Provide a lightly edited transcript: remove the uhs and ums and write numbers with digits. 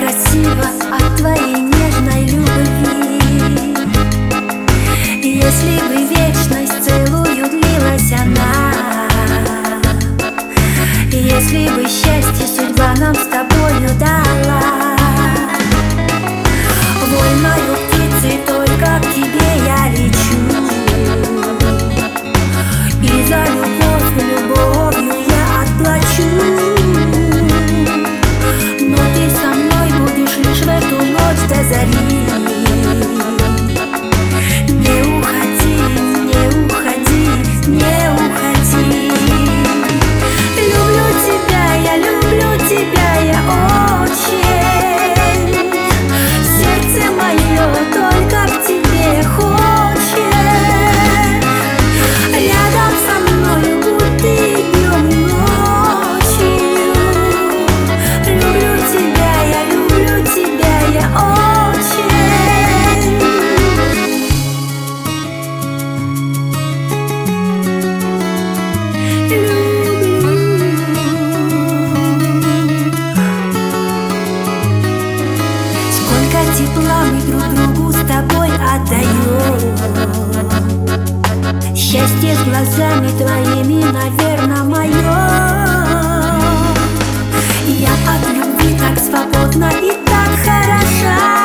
красиво от твоей нежной любви. Если бы вечность целую длилась она, если бы счастье судьба нам с тобою дала, вольною птицей только к тебе я лечу, и за любовь любовью я отплачу. Но ты со мной будешь лишь в эту ночь до зари. Не уходи, не уходи, не уходи. Люблю тебя я очень. Сердце мое только к тебе хочет. Рядом со мною будь ты днем и ночью. Люблю тебя я очень. Сколько тепла мы друг другу с тобой отдаем. Счастье с глазами твоими, наверно, мое. Я от любви так свободна и так хороша.